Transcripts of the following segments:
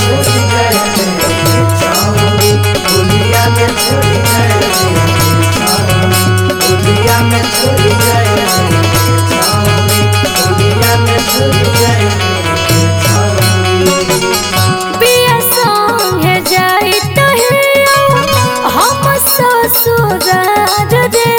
छूट गए मेरे छावनी, होलिया में छूट गए मेरे छावनी, होलिया में छूट गए मेरे छावनी, होलिया में छूट गए मेरे छावनी। पिया संगे जाई तहिया हम ससुरार रे,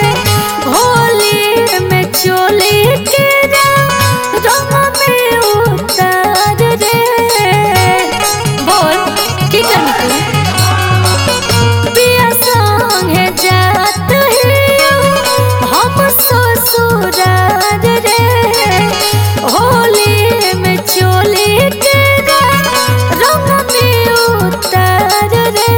होली में चोली के रंग में उतार रे। बोल की करनी तू? पिया संगे जात हिया हम ससुरार रे, होली में चोली के रंग में उतार रे।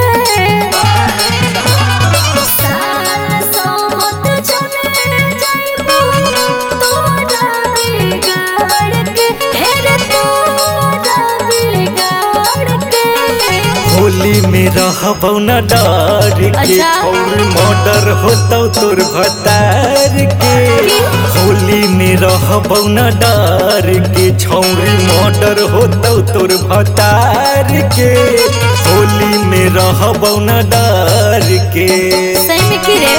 साल सोमत चले जाइबो तोरा बिगाड़ के, हेरे तोरा बिगाड़ के। होली में रहबौ न डर के, अच्छा। और मर्डर होतौ तोर भतार के। होली में रहबौ न डर के, छौरी मर्डर होतौ तोर भतार के। होली में रहबौ न डर के। सही में की रे?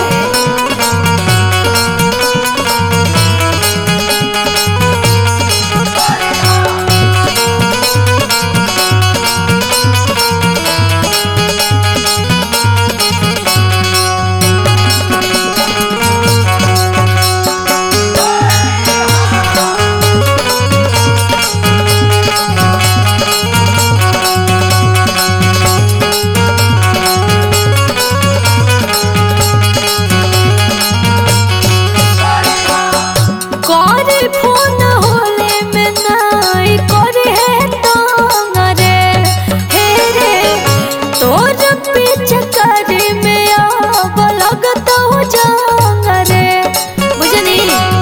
करे फोन होले में नाई करे है तंग रे, हे रे तोर पीछे करे में अब लगता हो जंग रे। बुझनी?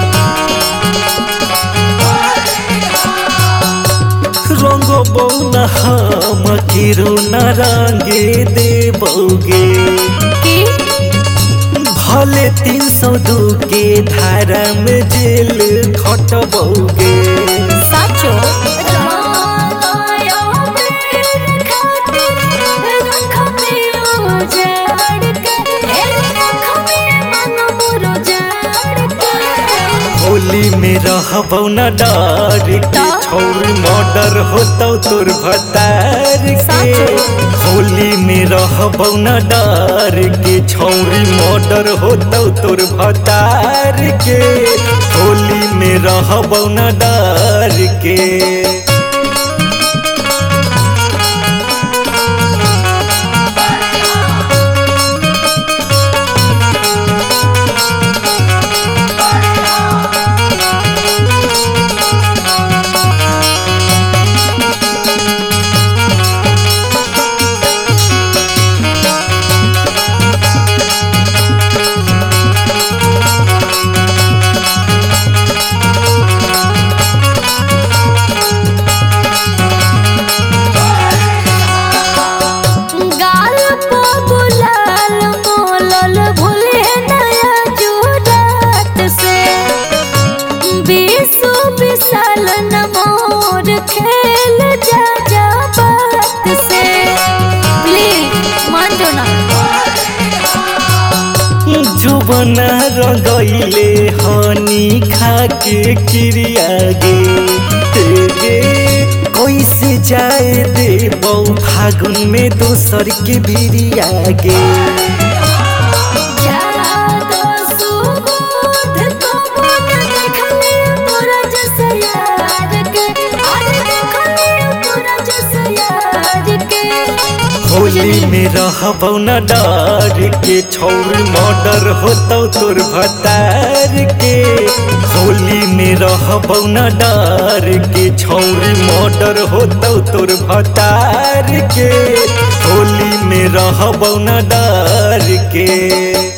रंगबौ न हम किरो न रंगे देबौगे, की भले 302 के धारा में जेल खटबौगे। साचो होली में रहबौ न डर के, छौरी मर्डर होतौ तोर भतार के। होली में रहबौ न डर के, छौरी मर्डर होतौ तोर भतार के। होली में रहबौ न डर के। गाल पे गुलाल मोलल भूले नया जुरात से, 20 साल न मोर खेल जा जा बात से। प्लीज मान जो ना। जुबना रंगैले हनी खाके क्रिया गे, तेरे कैसे जाए देबौ फागुन में दोसर के बिरिया गे। जादो सुबोध को मन देखले तोरा जैसा यार के, अरे देखले तोरा जैसा यार के। होली में रहबौ न डर के, छौरी मर्डर होतौ तोर भतार के। होली में रहबौ न डर के, छौरी मर्डर होतौ तोर भतार के। होली में रहबौ न डर के।